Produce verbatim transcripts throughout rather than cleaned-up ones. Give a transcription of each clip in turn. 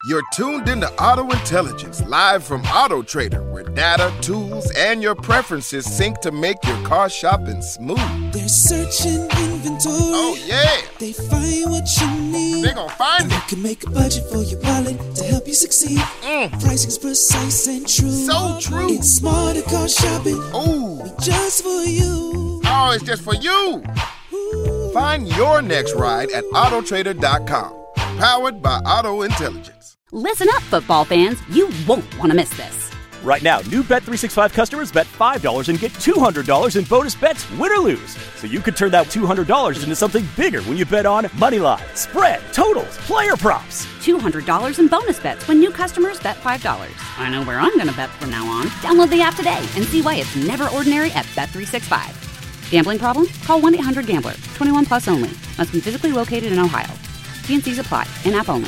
You're tuned into Auto Intelligence, live from Auto Trader, where data, tools, and your preferences sync to make your car shopping smooth. They're searching inventory. Oh, yeah. They find what you need. They're gonna find and it. They can make a budget for your wallet to help you succeed. Mm. Pricing's precise and true. So true. It's smarter car shopping. Ooh. Just for you. Oh, it's just for you. Ooh. Find your next ride at Auto Trader dot com. Powered by Auto Intelligence. Listen up, football fans. You won't want to miss this. Right now, new Bet three sixty-five customers bet five dollars and get two hundred dollars in bonus bets, win or lose. So you could turn that two hundred dollars into something bigger when you bet on money line, spread, totals, player props. two hundred dollars in bonus bets when new customers bet five dollars. I know where I'm going to bet from now on. Download the app today and see why it's never ordinary at Bet three sixty-five. Gambling problem? Call one eight hundred gambler. twenty-one plus only. Must be physically located in Ohio. T and C's apply. In-app only.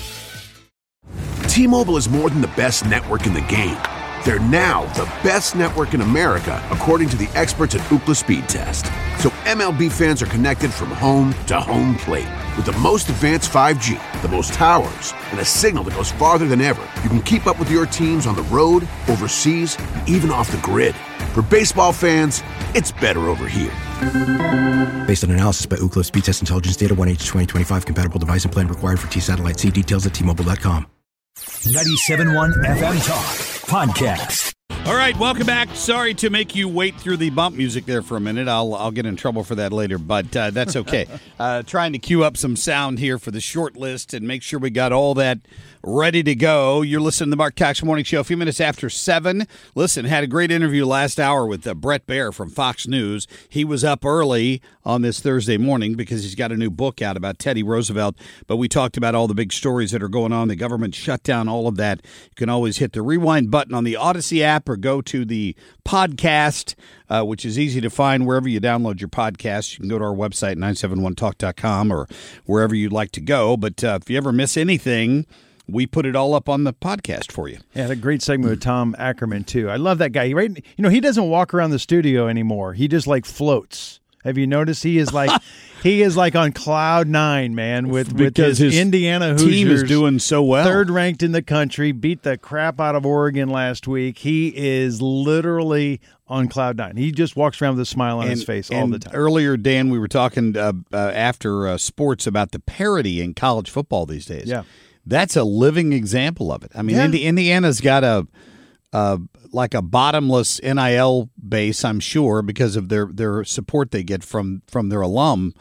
T-Mobile is more than the best network in the game. They're now the best network in America, according to the experts at Ookla Speed Test. So M L B fans are connected from home to home plate. With the most advanced five G, the most towers, and a signal that goes farther than ever, you can keep up with your teams on the road, overseas, and even off the grid. For baseball fans, it's better over here. Based on analysis by Ookla Speed Test Intelligence Data, one H twenty twenty-five compatible device and plan required for T-Satellite. See details at T Mobile dot com. ninety-seven point one F M Talk Podcast. All right, welcome back. Sorry to make you wait through the bump music there for a minute. I'll I'll get in trouble for that later, but uh, that's okay. uh, trying to cue up some sound here for the short list and make sure we got all that ready to go. You're listening to the Mark Cox Morning Show. A few minutes after seven. Listen, had a great interview last hour with uh, Brett Baer from Fox News. He was up early on this Thursday morning because he's got a new book out about Teddy Roosevelt. But we talked about all the big stories that are going on, the government shutdown, all of that. You can always hit the rewind button on the Odyssey app or go to the podcast, uh, which is easy to find wherever you download your podcast. You can go to our website, nine seven one talk dot com, or wherever you'd like to go. But uh, if you ever miss anything, we put it all up on the podcast for you. Yeah, had a great segment with Tom Ackerman, too. I love that guy. He, right, you know, he doesn't walk around the studio anymore. He just, like, floats. Have you noticed? He is like he is like on cloud nine, man, with, with his, his Indiana Hoosiers. Team is doing so well. Third ranked in the country, beat the crap out of Oregon last week. He is literally on cloud nine. He just walks around with a smile on and, his face all the time. Earlier, Dan, we were talking uh, uh, after uh, sports about the parity in college football these days. Yeah. That's a living example of it. I mean, yeah. Indi- Indiana's got a uh, like a bottomless N I L base, I'm sure, because of their, their support they get from, from their alum.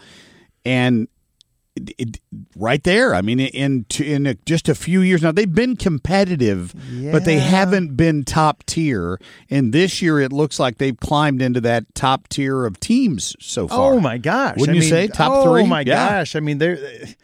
And it, it, right there, I mean, in in a, just a few years now, they've been competitive, yeah. but they haven't been top tier. And this year, it looks like they've climbed into that top tier of teams so far. Oh my gosh! Wouldn't I you mean, say top oh three? Oh my yeah. gosh! I mean, they're.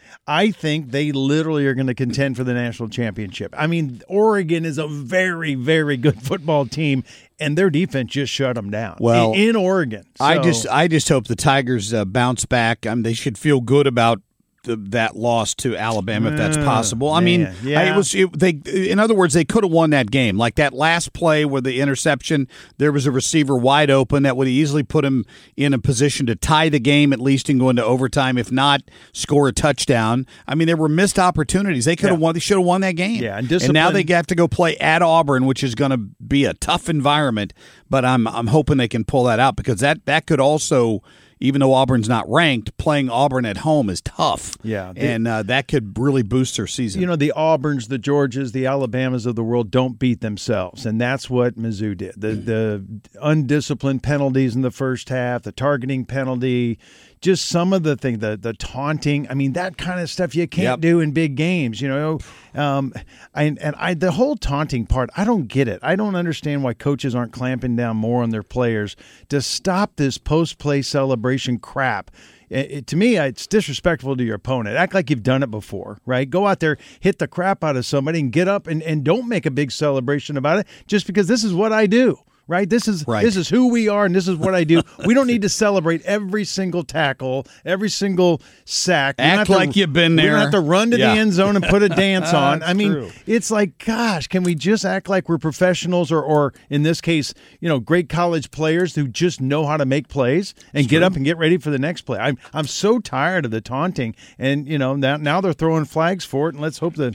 I think they literally are going to contend for the national championship. I mean, Oregon is a very, very good football team, and their defense just shut them down. Well, in, in Oregon, so. I just, I just hope the Tigers uh, bounce back. I mean, they should feel good about the, that loss to Alabama, if that's possible. I mean, yeah. I, it was it, they. In other words, they could have won that game. Like that last play where the interception, there was a receiver wide open that would easily put him in a position to tie the game, at least and go into overtime. If not, score a touchdown. I mean, there were missed opportunities. They could have yeah. won. They should have won that game. Yeah, and, and now they have to go play at Auburn, which is going to be a tough environment. But I'm I'm hoping they can pull that out because that that could also. Even though Auburn's not ranked, playing Auburn at home is tough. Yeah. The, and uh, that could really boost their season. You know, the Auburns, the Georgias, the Alabamas of the world don't beat themselves, and that's what Mizzou did. The, the undisciplined penalties in the first half, the targeting penalty, just some of the thing, the the taunting. I mean, that kind of stuff you can't yep. do in big games, you know. Um, and and I the whole taunting part, I don't get it. I don't understand why coaches aren't clamping down more on their players to stop this post-play celebration crap. It, it, to me, it's disrespectful to your opponent. Act like you've done it before, right? Go out there, hit the crap out of somebody, and get up and, and don't make a big celebration about it just because this is what I do. Right, this is right. this is who we are, and this is what I do. We don't need to celebrate every single tackle, every single sack. We Act to, like you've been there. We don't have to run to yeah. the end zone and put a dance on. I mean, true. It's like, gosh, can we just act like we're professionals, or, or in this case, you know, great college players who just know how to make plays and it's get true. up and get ready for the next play? I'm I'm so tired of the taunting, and you know now now they're throwing flags for it, and let's hope that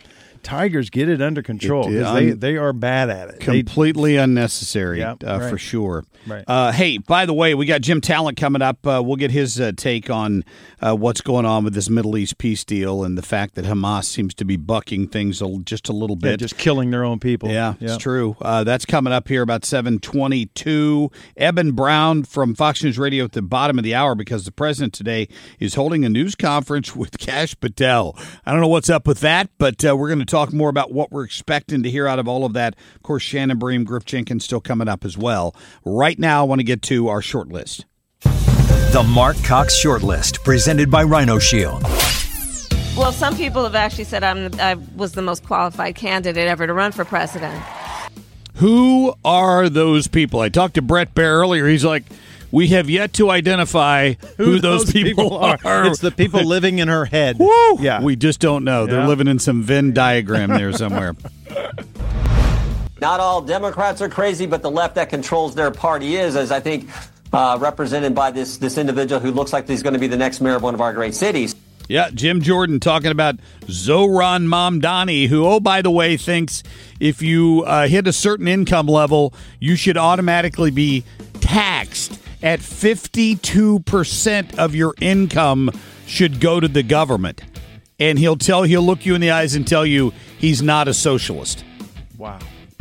Tigers get it under control It- because un- they, they are bad at it. They- Completely unnecessary, Yep, uh, right. for sure. Right. Uh, hey, by the way, we got Jim Talent coming up. Uh, we'll get his uh, take on uh, what's going on with this Middle East peace deal and the fact that Hamas seems to be bucking things a, just a little yeah, bit. just killing their own people. Yeah, Yep. it's true. Uh, that's coming up here about seven twenty-two. Eben Brown from Fox News Radio at the bottom of the hour because the president today is holding a news conference with Kash Patel. I don't know what's up with that, but uh, we're going to talk more about what we're expecting to hear out of all of that. Of course, Shannon Bream, Griff Jenkins still coming up as well. Right now, I want to get to our short list. The Mark Cox Shortlist, presented by Rhino Shield. Well, some people have actually said I'm, I was the most qualified candidate ever to run for president. Who are those people? I talked to Brett Baer earlier. He's like, we have yet to identify who, Who those, people, are. It's the people living in her head. Woo! Yeah. We just don't know. They're Yeah. living in some Venn diagram there somewhere. Not all Democrats are crazy, but the left that controls their party is, as I think uh, represented by this, this individual who looks like he's going to be the next mayor of one of our great cities. Yeah, Jim Jordan talking about Zohran Mamdani, who, oh, by the way, thinks if you uh, hit a certain income level, you should automatically be taxed at fifty-two percent of your income should go to the government. And he'll tell, he'll look you in the eyes and tell you he's not a socialist. Wow.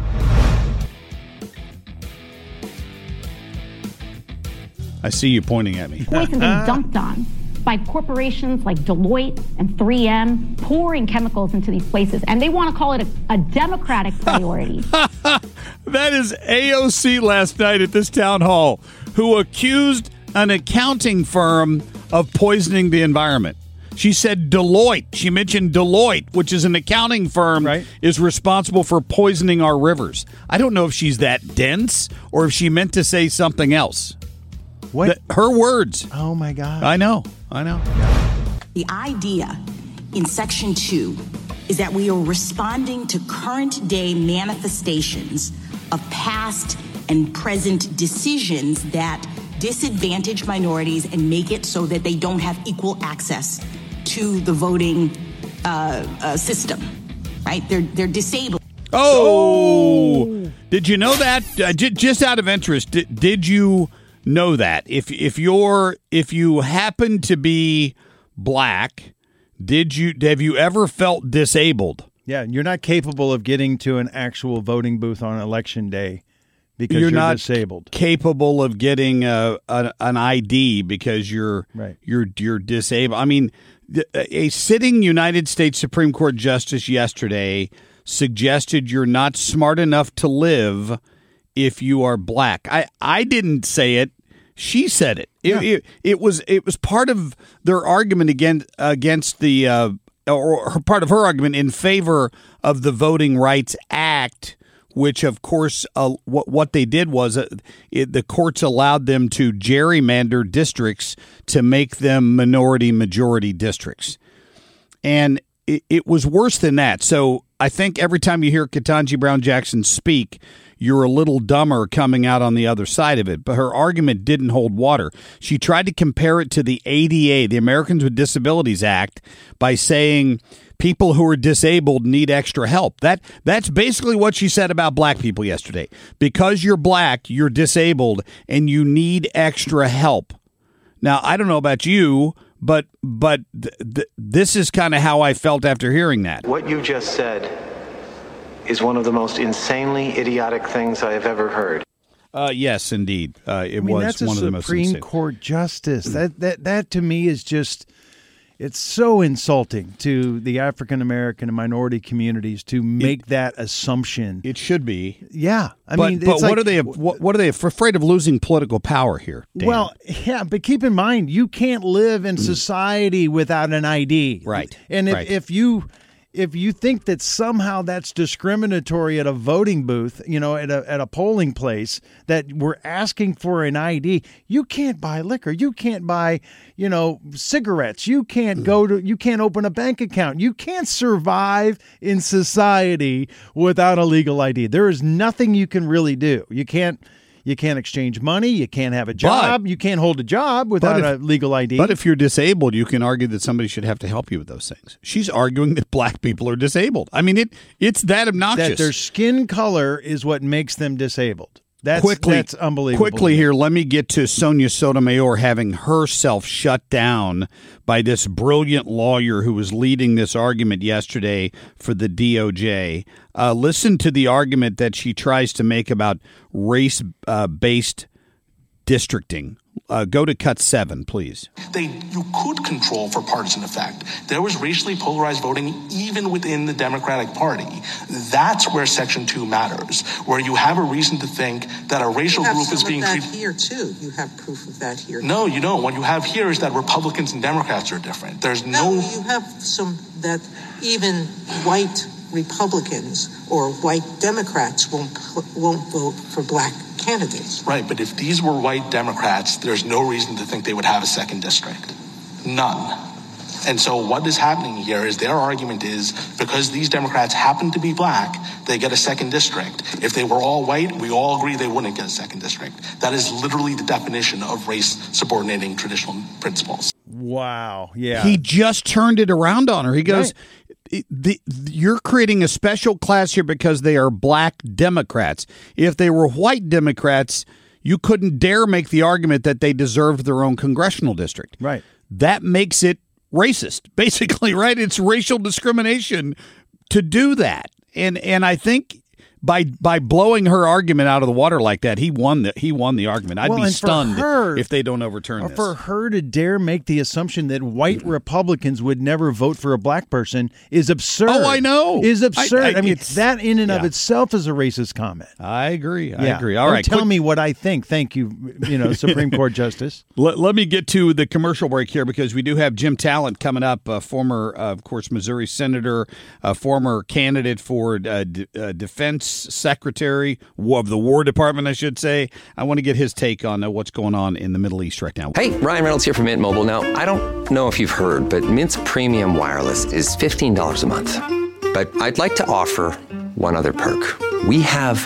I see you pointing at me. Poison being dumped on by corporations like Deloitte and three M, pouring chemicals into these places. And they want to call it a, a Democratic priority. That is A O C last night at this town hall, who accused an accounting firm of poisoning the environment. She said Deloitte. She mentioned Deloitte, which is an accounting firm, Right. is responsible for poisoning our rivers. I don't know if she's that dense or if she meant to say something else. What? Th- her words. Oh, my God. I know. I know. The idea in Section two is that we are responding to current day manifestations of past and present decisions that disadvantage minorities and make it so that they don't have equal access to the voting uh, uh, system, right? They're, they're disabled. Oh, did you know that? Uh, j- just out of interest, did, did you know that if if you're if you happen to be black, did you have you ever felt disabled? Yeah, you're not capable of getting to an actual voting booth on election day because you're, you're, not disabled. capable of getting a, a, an I D because you're Right. you're you're disabled. I mean, th- a sitting United States Supreme Court justice yesterday suggested you're not smart enough to live if you are black. I, I didn't say it. She said it. It, Yeah. it. it was it was part of their argument against against the uh, or her, part of her argument in favor of the Voting Rights Act, which of course uh, what what they did was uh, it, the courts allowed them to gerrymander districts to make them minority majority districts, and it, it was worse than that. So I think every time you hear Ketanji Brown Jackson speak, you're a little dumber coming out on the other side of it. But her argument didn't hold water. She tried to compare it to the A D A, the Americans with Disabilities Act, by saying people who are disabled need extra help. That that's basically what she said about black people yesterday. Because you're black, you're disabled, and you need extra help. Now, I don't know about you, but but th- th- this is kind of how I felt after hearing that. What you just said is one of the most insanely idiotic things I have ever heard. Uh, yes, indeed. Uh, it I mean, was that's a one of the most Supreme insane. Court justice. That that that to me is just, it's so insulting to the African American and minority communities to make that assumption. It should be. Yeah, I but mean, but it's what like- are they? What, what are they afraid of losing political power here? Dan? Well, yeah, but keep in mind, you can't live in society without an I D. Right, And if, right. if you if you think that somehow that's discriminatory at a voting booth, you know, at a at a polling place, that we're asking for an I D, you can't buy liquor, you can't buy, you know, cigarettes, you can't go to, you can't open a bank account, you can't survive in society without a legal I D. There is nothing you can really do. You can't. You can't exchange money. You can't have a job. But, you can't hold a job without if, a legal I D. But if you're disabled, you can argue that somebody should have to help you with those things. She's arguing that black people are disabled. I mean, it it's that obnoxious. That their skin color is what makes them disabled. That's, quickly, that's unbelievable. Quickly here, let me get to Sonia Sotomayor having herself shut down by this brilliant lawyer who was leading this argument yesterday for the D O J. Uh, listen to the argument that she tries to make about race-based districting. Uh, go to cut seven, please. They you could control for partisan effect. There was racially polarized voting even within the Democratic Party. That's where Section two matters, where you have a reason to think that a racial group is being treated. Here too, you have proof of that here. No, you don't. What you have here is that Republicans and Democrats are different. There's no. No, you have some that even white Republicans or white Democrats won't won't vote for black candidates. Right, but if these were white Democrats, there's no reason to think they would have a second district. None. And so what is happening here is their argument is because these Democrats happen to be black, they get a second district. If they were all white, we all agree they wouldn't get a second district. That is literally the definition of race subordinating traditional principles. Wow. Yeah. He just turned it around on her. He goes, right. the, you're creating a special class here because they are black Democrats. If they were white Democrats, you couldn't dare make the argument that they deserved their own congressional district. Right. That makes it racist, basically, right? It's racial discrimination to do that. And and I think by by blowing her argument out of the water like that, he won the he won the argument. I'd well, be stunned her, if they don't overturn or this. For her to dare make the assumption that white Republicans would never vote for a black person is absurd. Oh, I know. Is absurd. I, I, I mean, that in and yeah. of itself is a racist comment. I agree. I yeah. agree. All Don't right, tell quick, me what I think. Thank you, you know, Supreme Court Justice. Let, let me get to the commercial break here because we do have Jim Talent coming up, uh, former, uh, of course, Missouri Senator, uh, former candidate for uh, d- uh, Defense Secretary of the War Department, I should say. I want to get his take on uh, what's going on in the Middle East right now. Hey, Ryan Reynolds here from Mint Mobile. Now, I don't know if you've heard, but Mint's premium wireless is fifteen dollars a month. But I'd like to offer one other perk. We have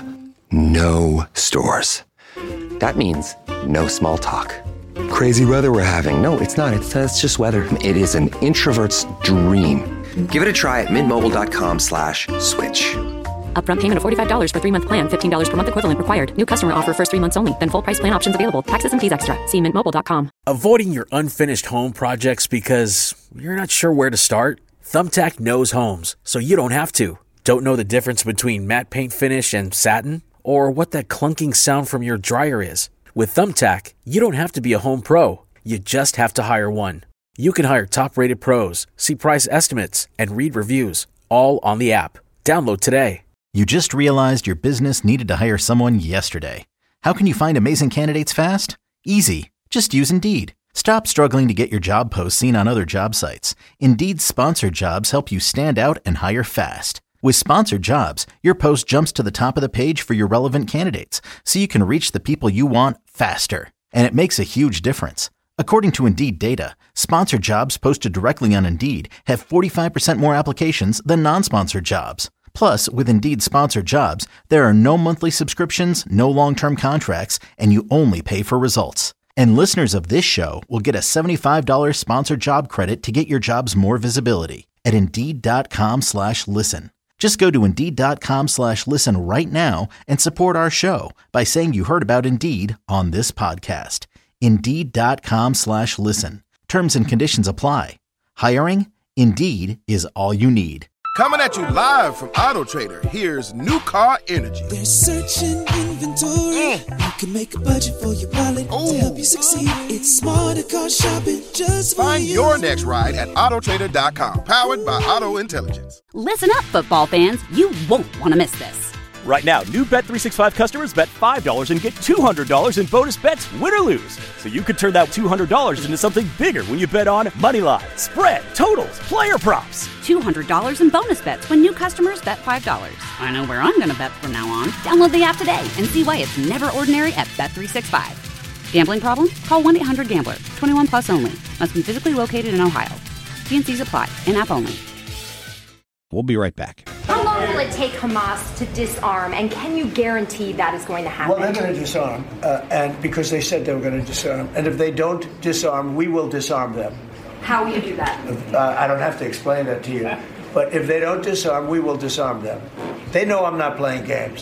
no stores. That means no small talk. Crazy weather we're having. No, it's not. It's, uh, it's just weather. It is an introvert's dream. Give it a try at mintmobile.com slash switch. Upfront payment of forty-five dollars for three-month plan, fifteen dollars per month equivalent required. New customer offer first three months only. Then full price plan options available. Taxes and fees extra. See mint mobile dot com. Avoiding your unfinished home projects because you're not sure where to start? Thumbtack knows homes, so you don't have to. Don't know the difference between matte paint finish and satin? Or what that clunking sound from your dryer is? With Thumbtack, you don't have to be a home pro. You just have to hire one. You can hire top-rated pros, see price estimates, and read reviews, all on the app. Download today. You just realized your business needed to hire someone yesterday. How can you find amazing candidates fast? Easy. Just use Indeed. Stop struggling to get your job posts seen on other job sites. Indeed's sponsored jobs help you stand out and hire fast. With sponsored jobs, your post jumps to the top of the page for your relevant candidates, so you can reach the people you want faster. And it makes a huge difference. According to Indeed data, sponsored jobs posted directly on Indeed have forty-five percent more applications than non-sponsored jobs. Plus, with Indeed sponsored jobs, there are no monthly subscriptions, no long-term contracts, and you only pay for results. And listeners of this show will get a seventy-five dollars sponsored job credit to get your jobs more visibility at Indeed.com slash listen. Just go to Indeed.com slash listen right now and support our show by saying you heard about Indeed on this podcast. Indeed.com slash listen. Terms and conditions apply. Hiring? Indeed is all you need. Coming at you live from Auto Trader, here's New Car Energy. They're searching inventory. Mm. You can make a budget for your wallet Ooh. To help you succeed. It's smarter car shopping just for Find you. your next ride at auto trader dot com, powered by Auto Intelligence. Listen up, football fans. You won't want to miss this. Right now, new Bet three sixty-five customers bet five dollars and get two hundred dollars in bonus bets, win or lose. So you could turn that two hundred dollars into something bigger when you bet on money line, spread, totals, player props. two hundred dollars in bonus bets when new customers bet five dollars. I know where I'm going to bet from now on. Download the app today and see why it's never ordinary at Bet three sixty-five. Gambling problem? Call one eight hundred gambler. twenty-one plus only. Must be physically located in Ohio. T and C's apply. In-app only. We'll be right back. How long long will it take Hamas to disarm, and can you guarantee that is going to happen? Well, they're going to disarm, uh, and because they said they were going to disarm. And if they don't disarm, we will disarm them. How will you do that? Uh, I don't have to explain that to you. But if they don't disarm, we will disarm them. They know I'm not playing games.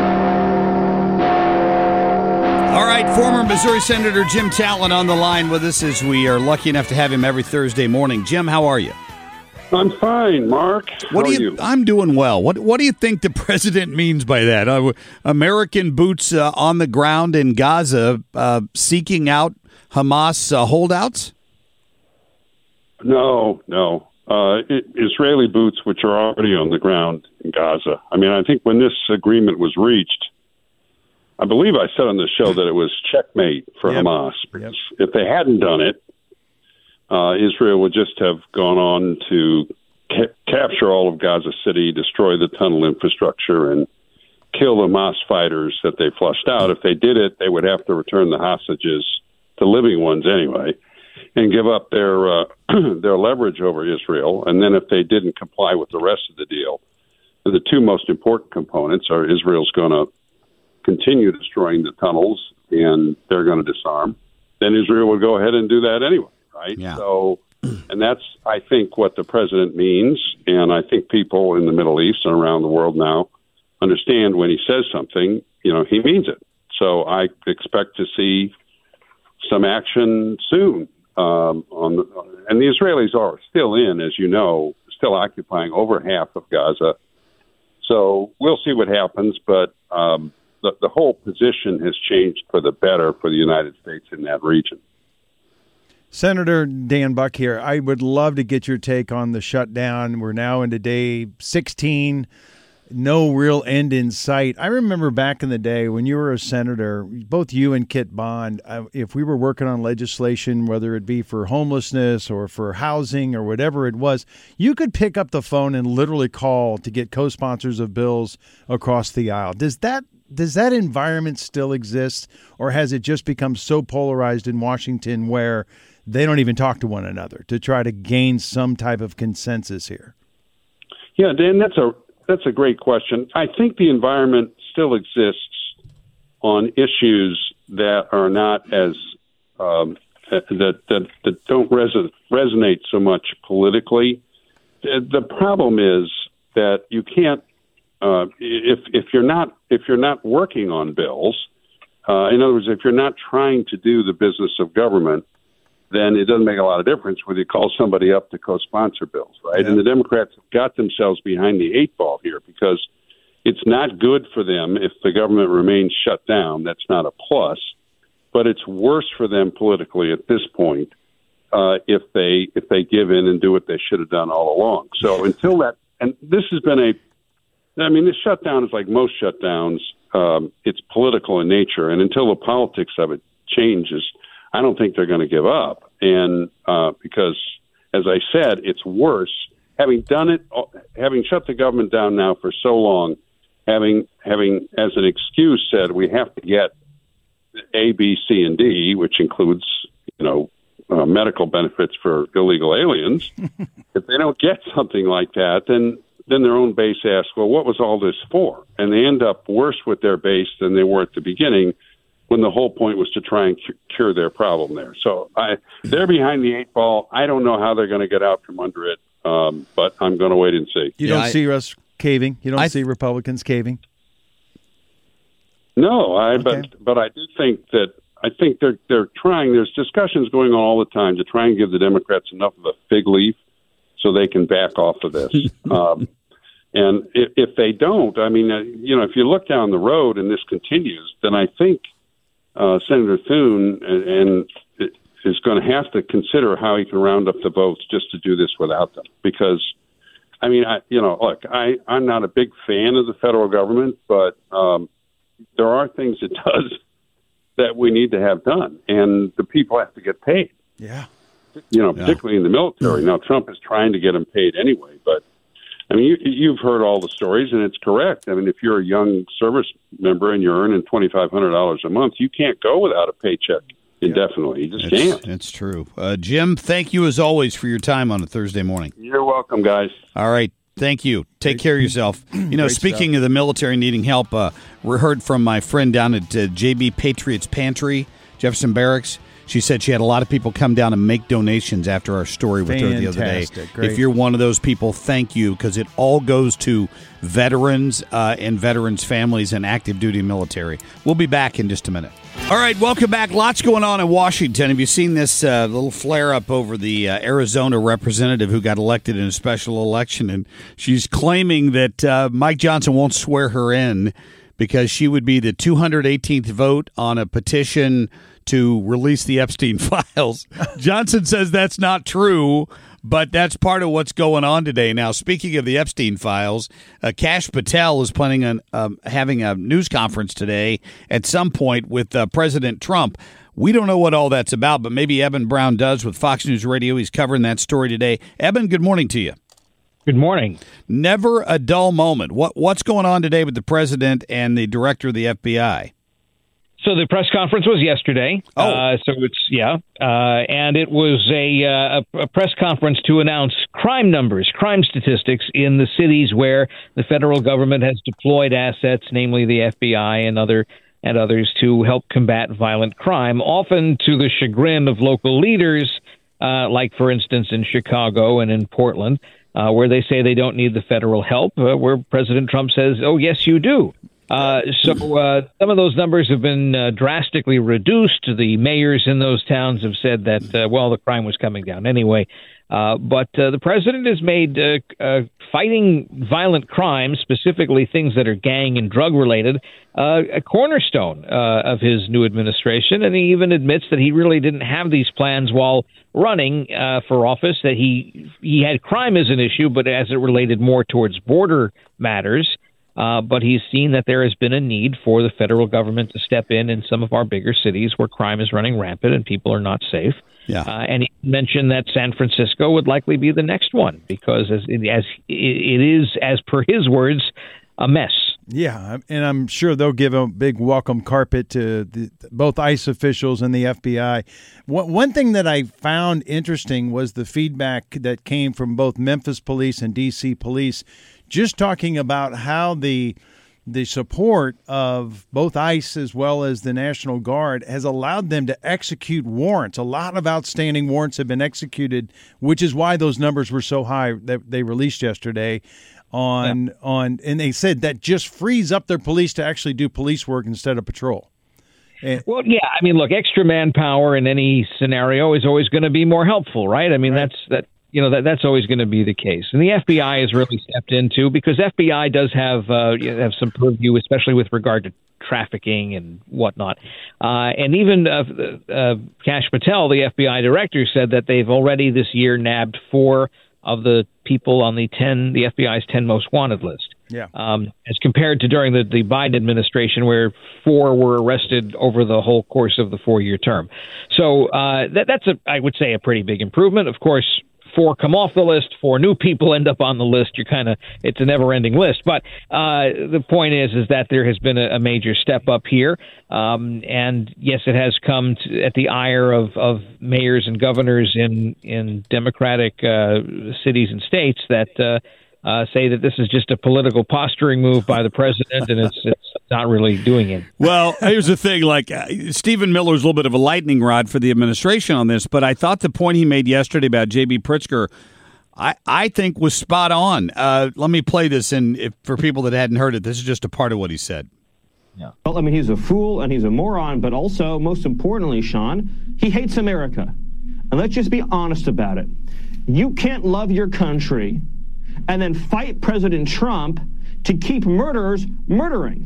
All right, former Missouri Senator Jim Talent on the line with us as we are lucky enough to have him every Thursday morning. Jim, how are you? I'm fine, Mark. What How do you, are you? I'm doing well. What What do you think the president means by that? Uh, American boots uh, on the ground in Gaza uh, seeking out Hamas uh, holdouts? No, no. Uh, it, Israeli boots, which are already on the ground in Gaza. I mean, I think when this agreement was reached, I believe I said on the show that it was checkmate for yep. Hamas. Because yep. if they hadn't done it, uh, Israel would just have gone on to ca- capture all of Gaza City, destroy the tunnel infrastructure, and kill the Hamas fighters that they flushed out. If they did it, they would have to return the hostages, the living ones anyway, and give up their uh, their leverage over Israel. And then if they didn't comply with the rest of the deal, the two most important components are Israel's going to continue destroying the tunnels, and they're going to disarm. Then Israel would go ahead and do that anyway, right? Yeah. So, and that's, I think, what the president means, and I think people in the Middle East and around the world now understand when he says something, you know, he means it. So I expect to see some action soon. Um, on the, and the Israelis are still in, as you know, still occupying over half of Gaza. So we'll see what happens, but um, the, the whole position has changed for the better for the United States in that region. Senator Dan Buck here. I would love to get your take on the shutdown. We're now into day sixteen. No real end in sight. I remember back in the day when you were a senator, both you and Kit Bond, uh, if we were working on legislation, whether it be for homelessness or for housing or whatever it was, you could pick up the phone and literally call to get co-sponsors of bills across the aisle. Does that does that environment still exist, or has it just become so polarized in Washington where they don't even talk to one another to try to gain some type of consensus here? Yeah, Dan, that's a That's a great question. I think the environment still exists on issues that are not as um, that, that that don't res- resonate so much politically. The problem is that you can't uh, if if you're not if you're not working on bills. Uh, in other words, if you're not trying to do the business of government, then it doesn't make a lot of difference whether you call somebody up to co-sponsor bills, right? Yeah. And the Democrats have got themselves behind the eight ball here because it's not good for them if the government remains shut down. That's not a plus, but it's worse for them politically at this point uh, if they if they give in and do what they should have done all along. So until that, and this has been a, I mean, this shutdown is like most shutdowns. Um, it's political in nature, and until the politics of it changes, I don't think they're going to give up. And uh, because, as I said, it's worse. Having done it, having shut the government down now for so long, having having as an excuse said we have to get A, B, C, and D, which includes, you know, uh, medical benefits for illegal aliens. If they don't get something like that, then then their own base asks, well, what was all this for? And they end up worse with their base than they were at the beginning, when the whole point was to try and cure their problem there. So I, they're behind the eight ball. I don't know how they're going to get out from under it, um, but I'm going to wait and see. You yeah, don't I, see us caving? You don't I, see Republicans caving? No, I, okay. but but I do think that I think they're they're trying. There's discussions going on all the time to try and give the Democrats enough of a fig leaf so they can back off of this. um, and if, if they don't, I mean, uh, you know, if you look down the road and this continues, then I think Uh, Senator Thune and, and is going to have to consider how he can round up the votes just to do this without them. Because, I mean, I, you know, look, I, I'm not a big fan of the federal government, but um, there are things it does that we need to have done, and the people have to get paid. Yeah. You know, yeah. particularly in the military. Now, Trump is trying to get them paid anyway, but I mean, you, you've heard all the stories, and it's correct. I mean, if you're a young service member and you're earning twenty-five hundred dollars a month, you can't go without a paycheck indefinitely. You just it's, can't. It's true. Uh, Jim, thank you as always for your time on a Thursday morning. You're welcome, guys. All right. Thank you. Take care of yourself. You know, Great speaking stuff. of the military needing help, uh, we heard from my friend down at uh, J B Patriots Pantry, Jefferson Barracks. She said she had a lot of people come down and make donations after our story with her the other day. Fantastic. Great. If you're one of those people, thank you, because it all goes to veterans uh, and veterans' families and active duty military. We'll be back in just a minute. All right, welcome back. Lots going on in Washington. Have you seen this uh, little flare-up over the uh, Arizona representative who got elected in a special election? And she's claiming that uh, Mike Johnson won't swear her in because she would be the two hundred eighteenth vote on a petition to release the Epstein files. Johnson says that's not true, but that's part of what's going on today. Now, speaking of the Epstein files, uh, Kash Patel is planning on um, having a news conference today at some point with uh, President Trump. We don't know what all that's about, but maybe Eben Brown does with Fox News Radio. He's covering that story today. Eben, good morning to you. Good morning. Never a dull moment. What What's going on today with the president and the director of the F B I? So the press conference was yesterday. Oh. Uh, so it's, yeah. Uh, and it was a, uh, a, a press conference to announce crime numbers, crime statistics in the cities where the federal government has deployed assets, namely the F B I and other and others, to help combat violent crime, often to the chagrin of local leaders, uh, like, for instance, in Chicago and in Portland, uh, where they say they don't need the federal help, uh, where President Trump says, oh, yes, you do. Uh, so uh, some of those numbers have been uh, drastically reduced. The mayors in those towns have said that, uh, well, the crime was coming down anyway. Uh, but uh, the president has made uh, uh, fighting violent crime, specifically things that are gang and drug related, uh, a cornerstone uh, of his new administration. And he even admits that he really didn't have these plans while running uh, for office, that he he had crime as an issue, but as it related more towards border matters. Uh, but he's seen that there has been a need for the federal government to step in in some of our bigger cities where crime is running rampant and people are not safe. Yeah. Uh, and he mentioned that San Francisco would likely be the next one because as, as it is, as per his words, a mess. Yeah, and I'm sure they'll give a big welcome carpet to the, both ICE officials and the F B I. One, one thing that I found interesting was the feedback that came from both Memphis police and D C police, just talking about how the the support of both ICE as well as the National Guard has allowed them to execute warrants. A lot of outstanding warrants have been executed, which is why those numbers were so high that they released yesterday. On yeah. on, and they said that just frees up their police to actually do police work instead of patrol. And, well, yeah, I mean, look, extra manpower in any scenario is always going to be more helpful, right? I mean, right. that's that. You know, that that's always going to be the case. And the F B I has really stepped into, because F B I does have uh, have some purview, especially with regard to trafficking and whatnot. Uh, and even uh, uh, Kash Patel, the F B I director, said that they've already this year nabbed four of the people on the ten, the F B I's ten most wanted list. Yeah. Um, as compared to during the, the Biden administration, where four were arrested over the whole course of the four-year term. So uh, that, that's, a, I would say, a pretty big improvement. Of course, four come off the list, four new people end up on the list. You're kind of, it's a never-ending list. But uh, the point is, is that there has been a, a major step up here. Um, and yes, it has come to, at the ire of, of mayors and governors in, in Democratic uh, cities and states that uh, uh, say that this is just a political posturing move by the president, and it's, it's not really doing it. Well, here's the thing, like uh, Stephen Miller's a little bit of a lightning rod for the administration on this, but I thought the point he made yesterday about J B Pritzker, I, I think was spot on. Uh, let me play this, and if, for people that hadn't heard it, this is just a part of what he said. Yeah. Well, I mean, he's a fool and he's a moron, but also, most importantly, Sean, he hates America. And let's just be honest about it. You can't love your country and then fight President Trump to keep murderers murdering.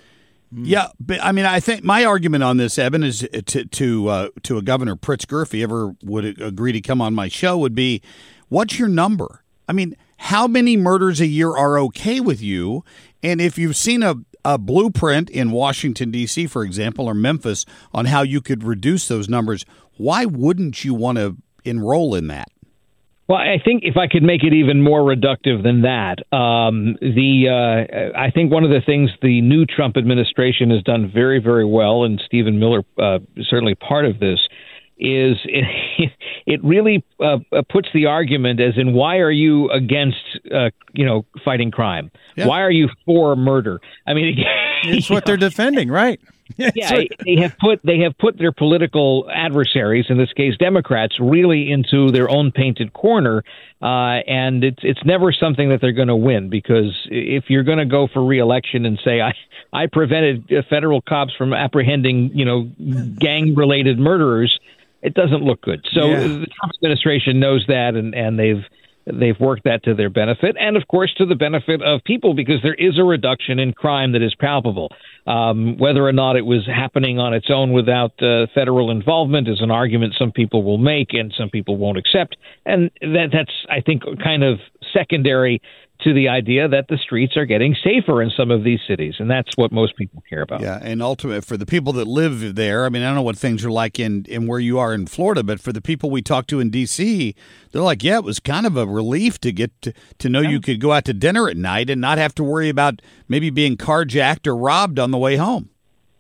Yeah, but I mean, I think my argument on this, Eben, is to to uh, to a Governor Pritzker, if he ever would agree to come on my show, would be, what's your number? I mean, how many murders a year are okay with you? And if you've seen a, a blueprint in Washington, D C, for example, or Memphis, on how you could reduce those numbers, why wouldn't you want to enroll in that? Well, I think if I could make it even more reductive than that, um, the uh, I think one of the things the new Trump administration has done very, very well, and Stephen Miller uh, certainly part of this, is it, it really uh, puts the argument as in, why are you against, uh, you know, fighting crime? Yeah. Why are you for murder? I mean, it's what they're defending, right? Yeah, they have put they have put their political adversaries, in this case Democrats, really into their own painted corner, uh, and it's it's never something that they're going to win, because if you're going to go for re-election and say I I prevented federal cops from apprehending, you know, gang-related murderers, it doesn't look good. So Yeah. the Trump administration knows that, and, and they've they've worked that to their benefit, and of course to the benefit of people, because there is a reduction in crime that is palpable. Um, whether or not it was happening on its own without uh, federal involvement is an argument some people will make and some people won't accept, and that that's, I think, kind of secondary to the idea that the streets are getting safer in some of these cities, and that's what most people care about. Yeah, and ultimately, for the people that live there, I mean, I don't know what things are like in, in where you are in Florida, but for the people we talk to in D C, they're like, yeah, it was kind of a relief to get to, to know yeah. you could go out to dinner at night and not have to worry about maybe being carjacked or robbed on the way home.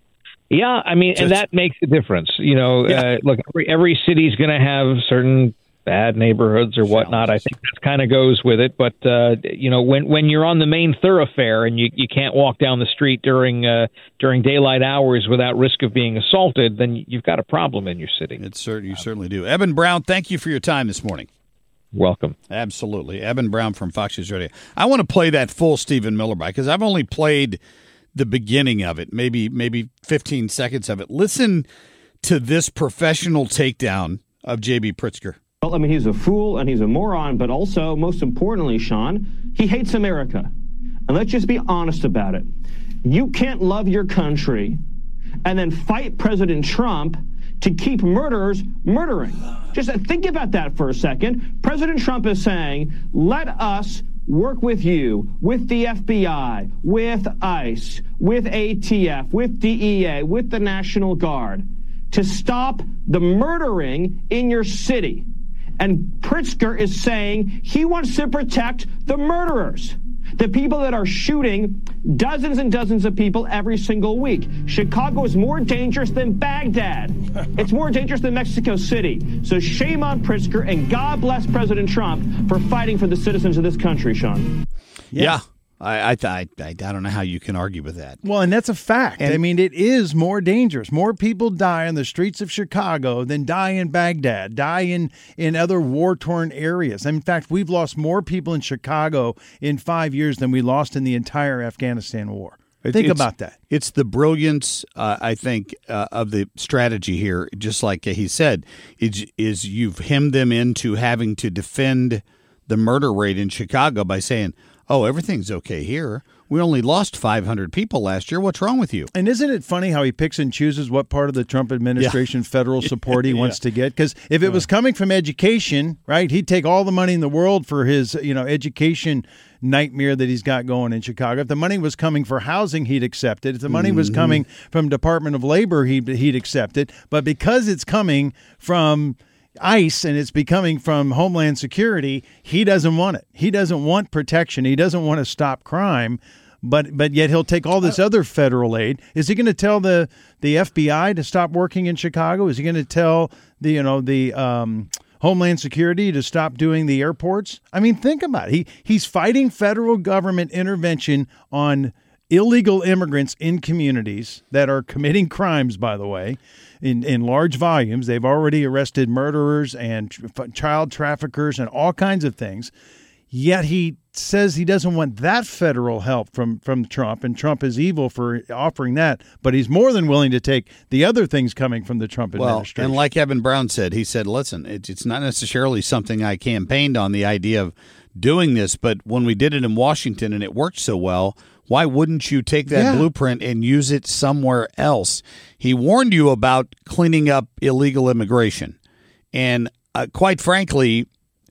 Yeah, I mean, Just, and that makes a difference. You know, yeah. uh, look, every, every city's going to have certain bad neighborhoods or whatnot. I think that kind of goes with it. But, uh, you know, when when you're on the main thoroughfare and you, you can't walk down the street during uh, during daylight hours without risk of being assaulted, then you've got a problem in your city. It's certain, you certainly do. Eben Brown, thank you for your time this morning. Welcome. Absolutely. Eben Brown from Fox News Radio. I want to play that full Stephen Miller bite, because I've only played the beginning of it, maybe maybe fifteen seconds of it. Listen to this professional takedown of J B. Pritzker. Well, I mean, he's a fool and he's a moron, but also, most importantly, Sean, he hates America. And let's just be honest about it. You can't love your country and then fight President Trump to keep murderers murdering. Just think about that for a second. President Trump is saying, let us work with you, with the F B I, with ICE, with A T F, with D E A, with the National Guard, to stop the murdering in your city. And Pritzker is saying he wants to protect the murderers, the people that are shooting dozens and dozens of people every single week. Chicago is more dangerous than Baghdad. It's more dangerous than Mexico City. So shame on Pritzker, and God bless President Trump for fighting for the citizens of this country, Sean. Yeah. yeah. I, I I I don't know how you can argue with that. Well, and that's a fact. And, I mean, it is more dangerous. More people die on the streets of Chicago than die in Baghdad, die in, in other war-torn areas. In fact, we've lost more people in Chicago in five years than we lost in the entire Afghanistan war. Think it's, about that. It's the brilliance, uh, I think, uh, of the strategy here. Just like he said, is, is you've hemmed them into having to defend the murder rate in Chicago by saying, oh, everything's okay here. We only lost five hundred people last year. What's wrong with you? And isn't it funny how he picks and chooses what part of the Trump administration yeah. federal support he yeah. wants to get? Because if it was coming from education, right, he'd take all the money in the world for his, you know, education nightmare that he's got going in Chicago. If the money was coming for housing, he'd accept it. If the money mm-hmm. was coming from Department of Labor, he'd, he'd accept it. But because it's coming from ICE and it's becoming from Homeland Security, he doesn't want it. He doesn't want protection. He doesn't want to stop crime, but but yet he'll take all this other federal aid. Is he going to tell the the F B I to stop working in Chicago? Is he going to tell the you know the um, Homeland Security to stop doing the airports? I mean, think about it. He he's fighting federal government intervention on illegal immigrants in communities that are committing crimes, by the way, in, in large volumes. They've already arrested murderers and tr- child traffickers and all kinds of things. Yet he says he doesn't want that federal help from, from Trump, and Trump is evil for offering that. But he's more than willing to take the other things coming from the Trump well, administration. And like Eben Brown said, he said, listen, it, it's not necessarily something I campaigned on, the idea of doing this, but when we did it in Washington and it worked so well, why wouldn't you take that yeah. blueprint and use it somewhere else? He warned you about cleaning up illegal immigration. And uh, quite frankly,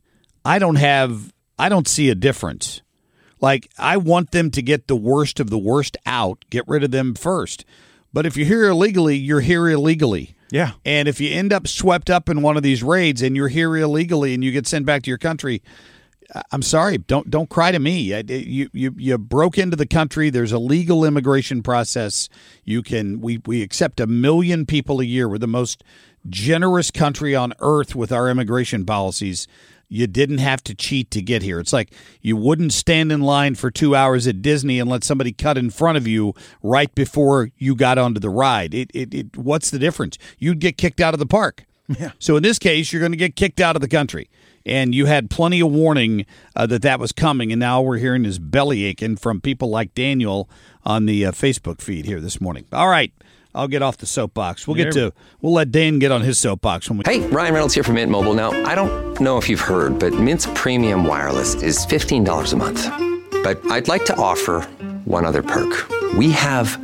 I don't have, I don't see a difference. Like, I want them to get the worst of the worst out, get rid of them first. But if you're here illegally, you're here illegally. Yeah. And if you end up swept up in one of these raids and you're here illegally and you get sent back to your country, I'm sorry, don't don't cry to me. You you you broke into the country. There's a legal immigration process. You can we we accept a million people a year. We're the most generous country on earth with our immigration policies. You didn't have to cheat to get here. It's like you wouldn't stand in line for two hours at Disney and let somebody cut in front of you right before you got onto the ride. It, it, it, what's the difference? You'd get kicked out of the park. Yeah. So in this case, you're going to get kicked out of the country. And you had plenty of warning uh, that that was coming, and now we're hearing this belly aching from people like Daniel on the uh, Facebook feed here this morning. All right. I'll get off the soapbox. We'll get to, we'll let Dan get on his soapbox when we. Hey, Ryan Reynolds here from Mint Mobile. Now, I don't know if you've heard, but Mint's premium wireless is fifteen dollars a month. But I'd like to offer one other perk. We have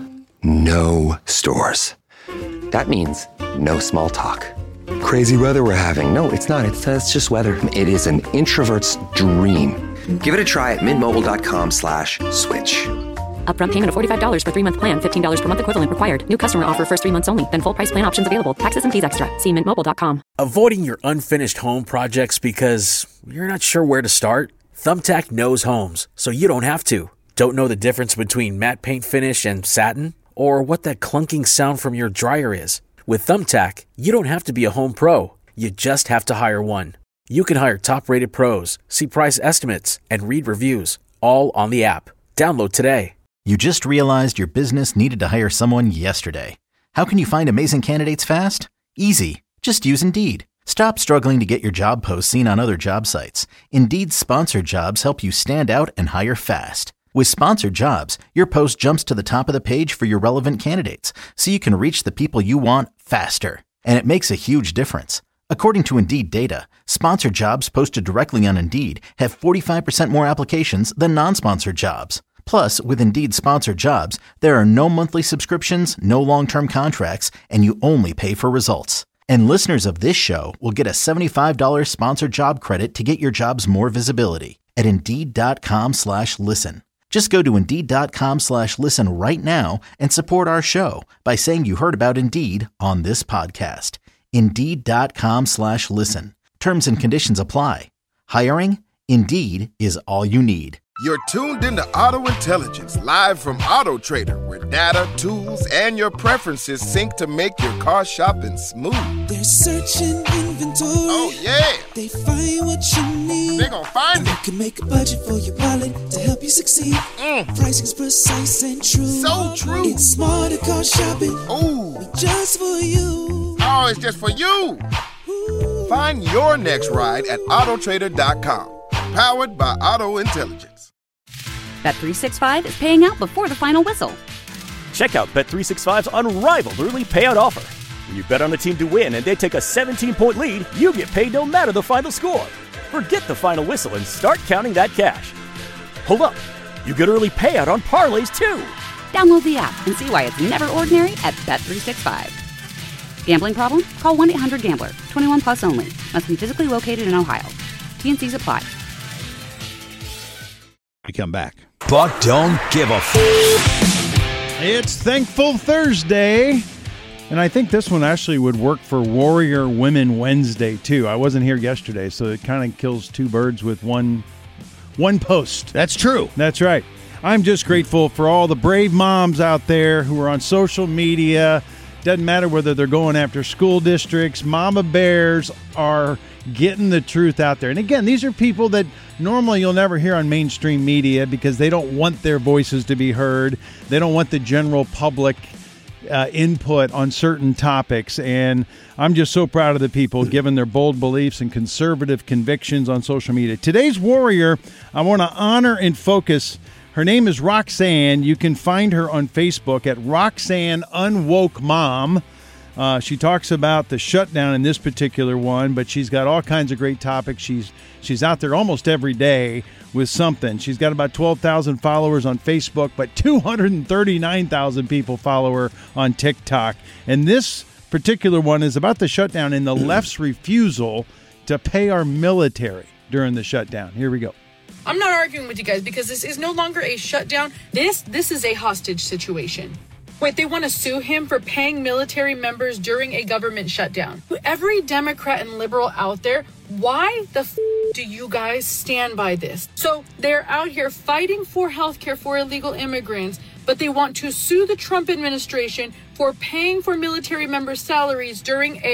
no stores. That means no small talk. Crazy weather we're having. No, it's not. It's, uh, it's just weather. It is an introvert's dream. Give it a try at mintmobile.com slash switch. Upfront payment of forty-five dollars for three-month plan, fifteen dollars per month equivalent required. New customer offer first three months only. Then full price plan options available. Taxes and fees extra. See mint mobile dot com. Avoiding your unfinished home projects because you're not sure where to start? Thumbtack knows homes, so you don't have to. Don't know the difference between matte paint finish and satin? Or what that clunking sound from your dryer is? With Thumbtack, you don't have to be a home pro. You just have to hire one. You can hire top-rated pros, see price estimates, and read reviews, all on the app. Download today. You just realized your business needed to hire someone yesterday. How can you find amazing candidates fast? Easy. Just use Indeed. Stop struggling to get your job posts seen on other job sites. Indeed's sponsored jobs help you stand out and hire fast. With sponsored jobs, your post jumps to the top of the page for your relevant candidates, so you can reach the people you want faster. And it makes a huge difference. According to Indeed data, sponsored jobs posted directly on Indeed have forty-five percent more applications than non-sponsored jobs. Plus, with Indeed sponsored jobs, there are no monthly subscriptions, no long-term contracts, and you only pay for results. And listeners of this show will get a seventy-five dollars sponsored job credit to get your jobs more visibility at Indeed.com slash listen. Just go to Indeed.com slash listen right now and support our show by saying you heard about Indeed on this podcast. Indeed.com slash listen. Terms and conditions apply. Hiring? Indeed is all you need. You're tuned into Auto Intelligence, live from Auto Trader, where data, tools, and your preferences sync to make your car shopping smooth. They're searching inventory. Oh, yeah. They find what you need. They're gonna find and it. You can make a budget for your wallet to help you succeed. Mm. Pricing's precise and true. So true. It's smarter car shopping. Ooh. Just for you. Oh, it's just for you. Ooh. Find your next ride at Auto Trader dot com. Powered by Auto Intelligence. Bet three sixty-five is paying out before the final whistle. Check out Bet three sixty-five's unrivaled early payout offer. When you bet on a team to win and they take a seventeen-point lead, you get paid no matter the final score. Forget the final whistle and start counting that cash. Hold up. You get early payout on parlays, too. Download the app and see why it's never ordinary at Bet three sixty-five. Gambling problem? Call one eight hundred gambler. twenty-one plus only. Must be physically located in Ohio. T N Cs apply. We come back. But don't give a f- It's Thankful Thursday. And I think this one actually would work for Warrior Women Wednesday, too. I wasn't here yesterday, so it kind of kills two birds with one one post. That's true. That's right. I'm just grateful for all the brave moms out there who are on social media. Doesn't matter whether they're going after school districts. Mama bears are getting the truth out there. And again, these are people that normally you'll never hear on mainstream media because they don't want their voices to be heard. They don't want the general public uh, input on certain topics. And I'm just so proud of the people given their bold beliefs and conservative convictions on social media. Today's warrior, I want to honor and focus. Her name is Roxanne. You can find her on Facebook at Roxanne Unwoke Mom. Uh, she talks about the shutdown in this particular one, but she's got all kinds of great topics. She's she's out there almost every day with something. She's got about twelve thousand followers on Facebook, but two hundred thirty-nine thousand people follow her on TikTok. And this particular one is about the shutdown and the left's refusal to pay our military during the shutdown. Here we go. I'm not arguing with you guys because this is no longer a shutdown. This this is a hostage situation. Wait, they want to sue him for paying military members during a government shutdown. To every Democrat and liberal out there, why the f- do you guys stand by this? So they're out here fighting for health care for illegal immigrants, but they want to sue the Trump administration for paying for military members' salaries during a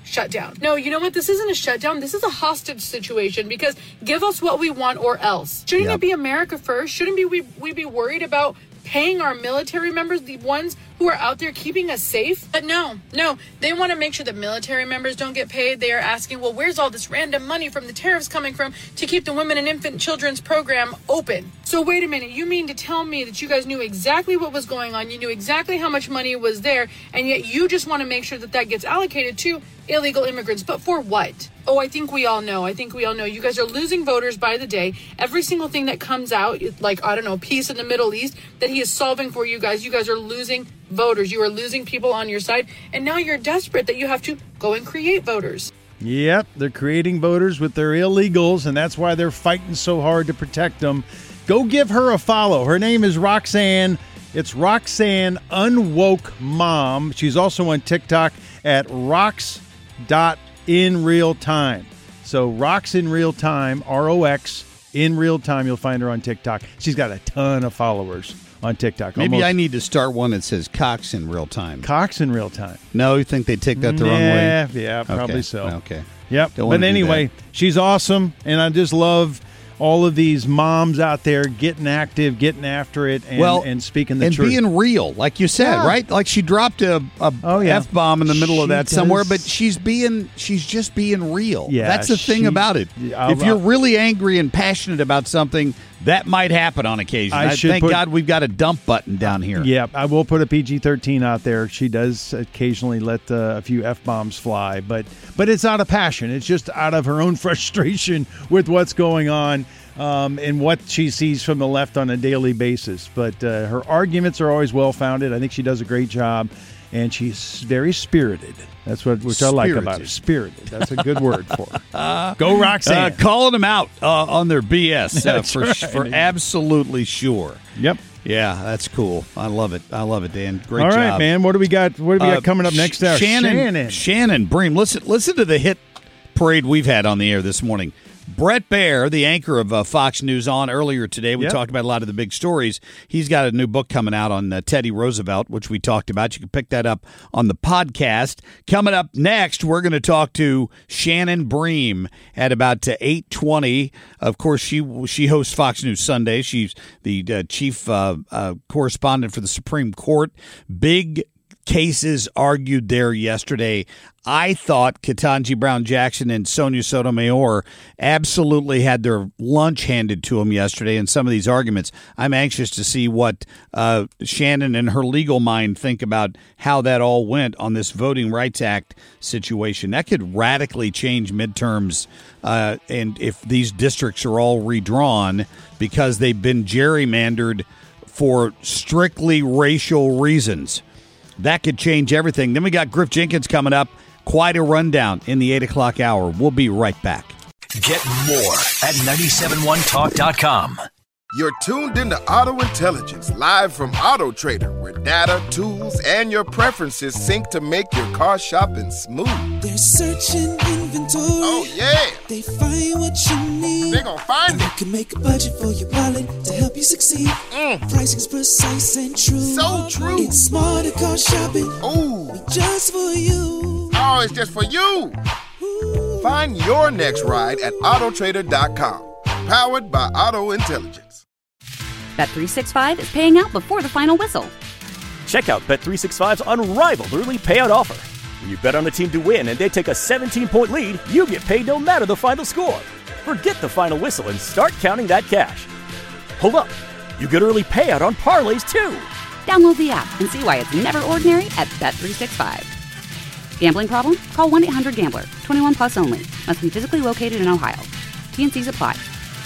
shutdown. No, you know what? This isn't a shutdown. This is a hostage situation because give us what we want or else. Shouldn't Yep. it be America first? Shouldn't be we, we be worried about paying our military members, the ones who are out there keeping us safe? But no, no, they want to make sure that military members don't get paid. They are asking, well, where's all this random money from the tariffs coming from to keep the women and infant children's program open? So wait a minute, you mean to tell me that you guys knew exactly what was going on, you knew exactly how much money was there, and yet you just want to make sure that that gets allocated to illegal immigrants? But for what? Oh, I think we all know. I think we all know. You guys are losing voters by the day. Every single thing that comes out, like, I don't know, peace in the Middle East, that he is solving for you guys, you guys are losing voters. You are losing people on your side. And now you're desperate that you have to go and create voters. Yep, they're creating voters with their illegals, and that's why they're fighting so hard to protect them. Go give her a follow. Her name is Roxanne. It's Roxanne Unwoke Mom. She's also on TikTok at rox dot in real time. So Rox in real time, R O X in real time. You'll find her on TikTok. She's got a ton of followers on TikTok. Maybe Almost I need to start one that says Cox in real time. Cox in real time. No, you think they take that the nah, wrong way? Yeah, probably Okay, so. Okay. Yep. Don't wanna But do anyway, she's awesome, and I just love all of these moms out there getting active, getting after it, and, well, and speaking the and truth. being real, like you said, Yeah. right? Like she dropped a, a Oh, yeah. F-bomb in the middle of She that somewhere, does. but she's being, she's just being real. Yeah, That's the thing she- about it. I'll- if you're really angry and passionate about something, that might happen on occasion. I I should thank put- God we've got a dump button down here. Yeah, I will put a P G thirteen out there. She does occasionally let uh, a few F-bombs fly, but but it's out of passion. It's just out of her own frustration with what's going on um, and what she sees from the left on a daily basis. But uh, her arguments are always well-founded. I think she does a great job, and she's very spirited. That's what which I like about her. Spirited. That's a good word for her. Go Roxanne. Uh, calling them out uh, on their B S uh, That's for right. for absolutely sure. Yep. Yeah, that's cool. I love it. I love it, Dan. Great All job. right, man. What do we got? What do we Uh, got coming up next hour? Shannon, Shannon. Shannon Bream. Listen, listen to the hit parade we've had on the air this morning. Brett Baer, the anchor of uh, Fox News on earlier today, we Yep. talked about a lot of the big stories. He's got a new book coming out on uh, Teddy Roosevelt, which we talked about. You can pick that up on the podcast. Coming up next, we're going to talk to Shannon Bream at about uh, eight twenty. Of course, she she hosts Fox News Sunday. She's the uh, chief uh, uh, correspondent for the Supreme Court. Big cases argued there yesterday. I thought Ketanji Brown Jackson and Sonia Sotomayor absolutely had their lunch handed to them yesterday in some of these arguments. I'm anxious to see what uh, Shannon and her legal mind think about how that all went on this Voting Rights Act situation. That could radically change midterms, uh, and if these districts are all redrawn because they've been gerrymandered for strictly racial reasons. That could change everything. Then we got Griff Jenkins coming up. Quite a rundown in the eight o'clock hour. We'll be right back. Get more at nine seven one talk dot com. You're tuned into Auto Intelligence, live from Auto Trader, where data, tools, and your preferences sync to make your car shopping smooth. They're searching inventory. Oh, yeah. They find what you need. They gon' find and it. You can make a budget for your wallet to help you succeed. Mm. Pricing's precise and true. So true. It's smarter car shopping. Ooh. Just for you. Oh, it's just for you. Ooh. Find your next ride at auto trader dot com. Powered by Auto Intelligence. Bet three sixty-five is paying out before the final whistle. Check out Bet three sixty-five's unrivaled early payout offer. When you bet on a team to win and they take a seventeen-point lead, you get paid no matter the final score. Forget the final whistle and start counting that cash. Hold up. You get early payout on parlays, too. Download the app and see why it's never ordinary at Bet three sixty-five. Gambling problem? Call one eight hundred gambler. twenty-one plus only. Must be physically located in Ohio. T N Cs apply.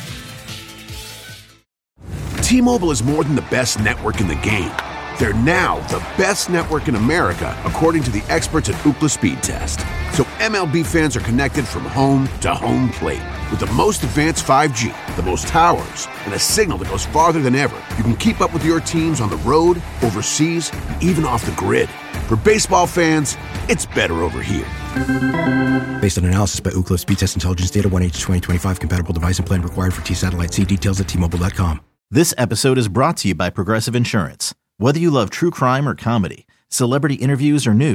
T-Mobile is more than the best network in the game. They're now the best network in America, according to the experts at Ookla Speed Test. So M L B fans are connected from home to home plate. With the most advanced five G, the most towers, and a signal that goes farther than ever, you can keep up with your teams on the road, overseas, and even off the grid. For baseball fans, it's better over here. Based on analysis by Ookla Speed Test Intelligence Data, one H twenty twenty-five compatible device and plan required for T-Satellite. See details at T Mobile dot com. This episode is brought to you by Progressive Insurance. Whether you love true crime or comedy, celebrity interviews or news,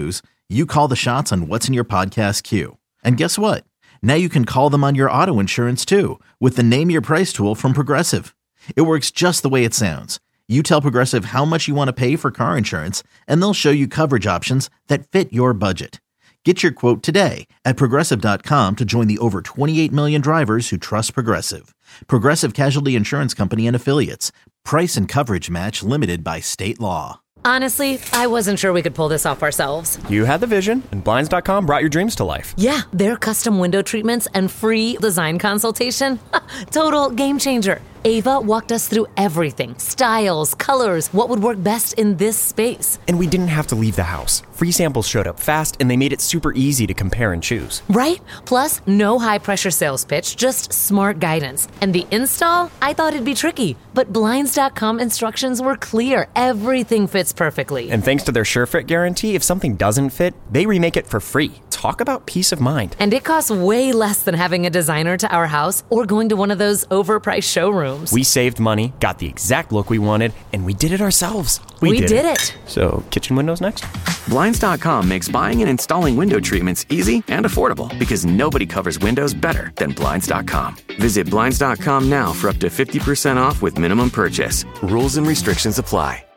You call the shots on what's in your podcast queue. And guess what? Now you can call them on your auto insurance too with the Name Your Price tool from Progressive. It works just the way it sounds. You tell Progressive how much you want to pay for car insurance, and they'll show you coverage options that fit your budget. Get your quote today at Progressive dot com to join the over twenty-eight million drivers who trust Progressive. Progressive Casualty Insurance Company and Affiliates. Price and coverage match limited by state law. Honestly, I wasn't sure we could pull this off ourselves. You had the vision, and Blinds dot com brought your dreams to life. Yeah, their custom window treatments and free design consultation. Total game changer. Ava walked us through everything. Styles, colors, what would work best in this space. And we didn't have to leave the house. Free samples showed up fast, and they made it super easy to compare and choose. Right? Plus, no high-pressure sales pitch, just smart guidance. And the install? I thought it'd be tricky, but Blinds dot com instructions were clear. Everything fits perfectly. And thanks to their SureFit guarantee, if something doesn't fit, they remake it for free. Talk about peace of mind. And it costs way less than having a designer to our house or going to one of those overpriced showrooms. We saved money, got the exact look we wanted, and we did it ourselves. We, we did, did it. it. So, kitchen windows next? Blinds dot com makes buying and installing window treatments easy and affordable because nobody covers windows better than Blinds dot com. Visit Blinds dot com now for up to fifty percent off with minimum purchase. Rules and restrictions apply.